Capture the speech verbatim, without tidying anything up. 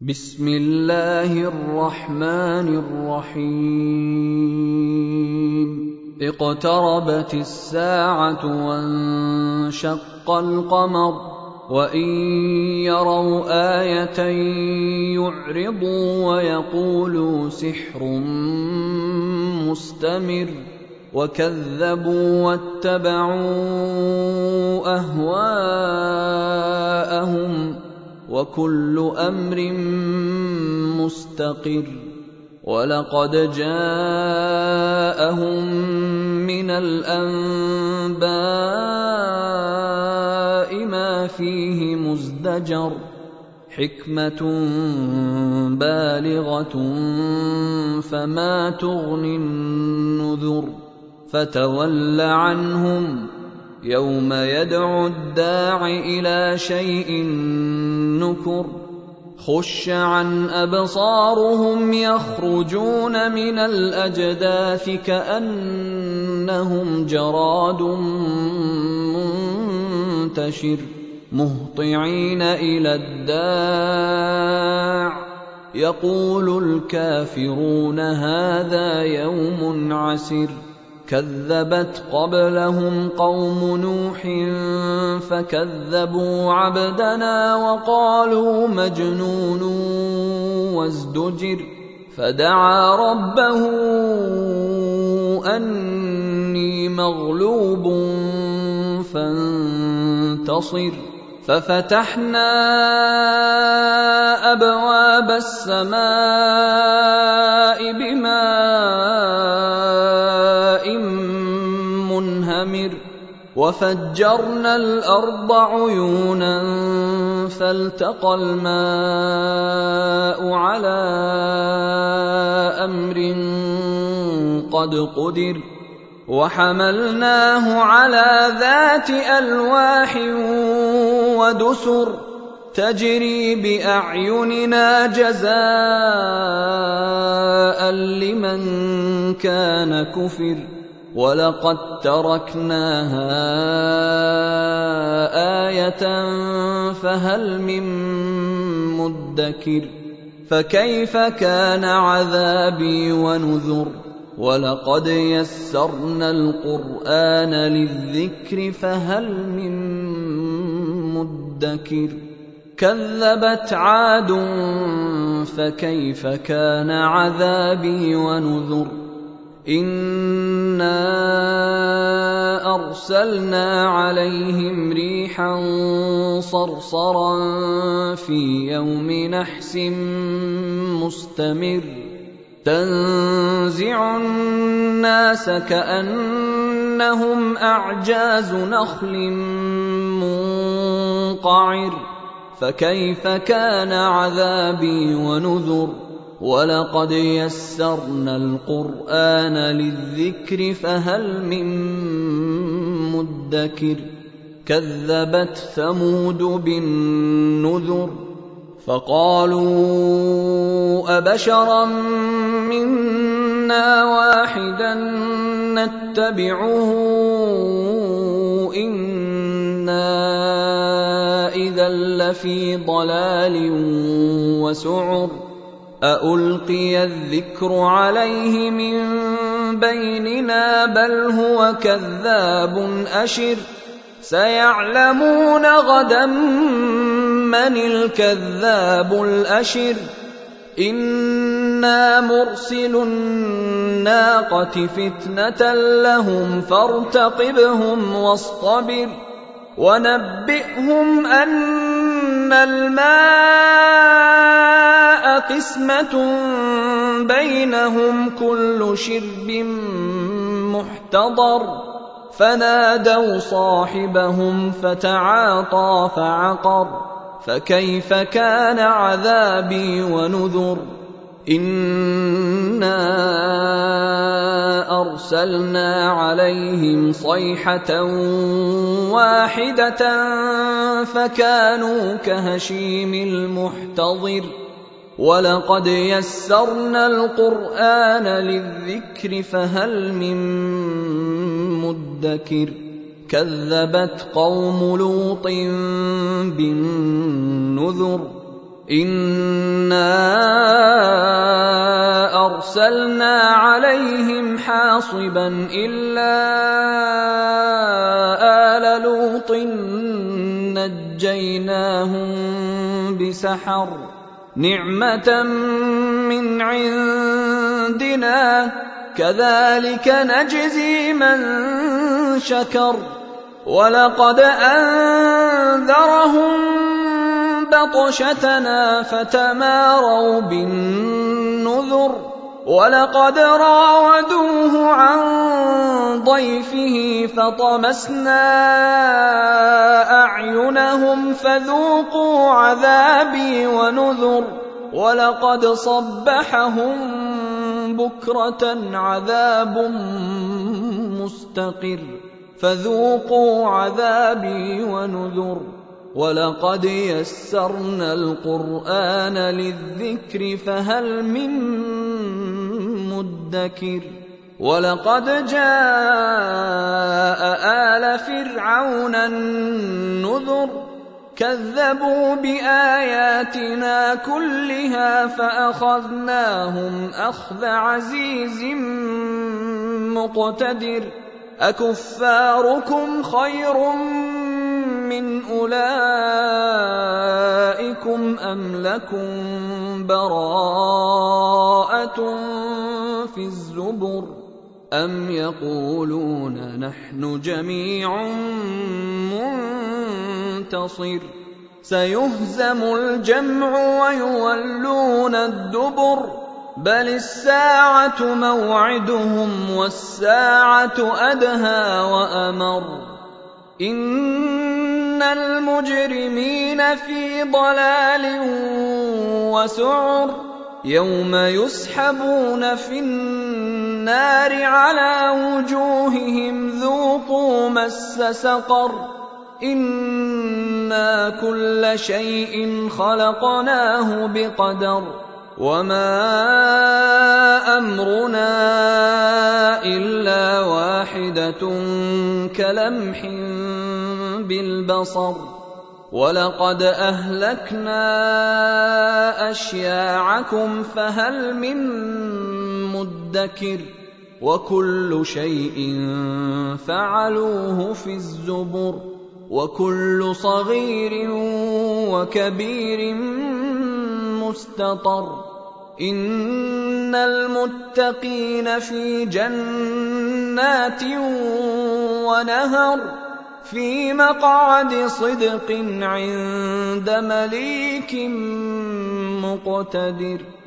بسم الله الرحمن الرحيم اقتربت الساعة وانشق القمر وإن يروا آية يعرضوا ويقولوا سحر مستمر وكذبوا واتبعوا أهواءهم وكل أمر مستقر ولقد جاءهم من الأنباء ما فيه مزدجر حكمة بالغة فما تغني النذر فتول عنهم يوم يدعو الداع إلى شيء نكر خش عن أبصارهم يخرجون من الأجداث كأنهم جراد منتشر مهطعين إلى الداع يقول الكافرون هذا يوم عسر كذبت قبلهم قوم نوح فكذبوا عبدنا وقالوا مجنون وازدجر فدعا ربه أني مغلوب فانتصر ففتحنا أبواب السماء بماء منهمر وفجرنا الأرض عيونا فالتقى الماء على أمر قد قدر وحملناه على ذات ألواح ودسر تجري بأعيننا جزاء لمن كان كفر ولقد تركناها آية فهل من مدكر فكيف كان عذابي ونذر ولقد يسرنا القرآن للذكر فهل من مدكر كذبت عاد فكيف كان عذابي ونذر إنا أرسلنا عليهم ريحا صرصرا في يوم نحس مستمر تنزع الناس كأنهم أعجاز نخل منقعر فكيف كان عذابي ونذر ولقد يسرنا القرآن للذكر فهل من مدكر كذبت ثمود بالنذر فقالوا أبشرا منا واحدا نتبعه إنا إذا لفي ضلال وسعر أألقي الذكر عليه من بيننا بل هو كذاب أشر سيعلمون غدا من الكذاب الأشر إنا مرسل الناقة فتنة لهم فارتقبهم واصطبر ونبئهم أن الماء قسمة بينهم كل شرب محتضر فنادوا صاحبهم فتعاطى فعقر فكيف كان عذابي ونذر إنا أرسلنا عليهم صيحة واحدة فكانوا كهشيم المحتضر ولقد يسرنا القرآن للذكر فهل من مدكر كذبت قوم لوط بالنذر إنا أرسلنا عليهم حاصبا إلا آل لوط نجيناهم بسحر نعمة من عندنا كذلك نجزي من شكر ولقد أنذرهم بطشتنا فتماروا بالنذر ولقد راودوه عن ضيفه فطمسنا أعينهم فذوقوا عذابي ونذر ولقد صبحهم بكرة عذاب مستقر فذوقوا عذابي ونذر ولقد يسرنا القرآن للذكر فهل من مدكر ولقد جاء آل فرعون النذر كذبوا بآياتنا كلها فأخذناهم أخذ عزيز مقتدر أكفاركم خير من أولئكم أم لكم براءة في الزبر أم يقولون نحن جميع منتصر سيهزم الجمع ويولون الدبر بل الساعة موعدهم والساعة أدهى وأمر إن المجرمين في ضلال وسعر يوم يسحبون في النار على وجوههم ذوقوا مس سقر إنا كل شيء خلقناه بقدر وما أمرنا إلا واحدة كلمح بالبصر ولقد أهلكنا أشياعكم فهل من مدكر وكل شيء فعلوه في الزبر وكل صغير وكبير مستطر إن المتقين في جنات ونهر في مقعد صدق عند مليك مقتدر.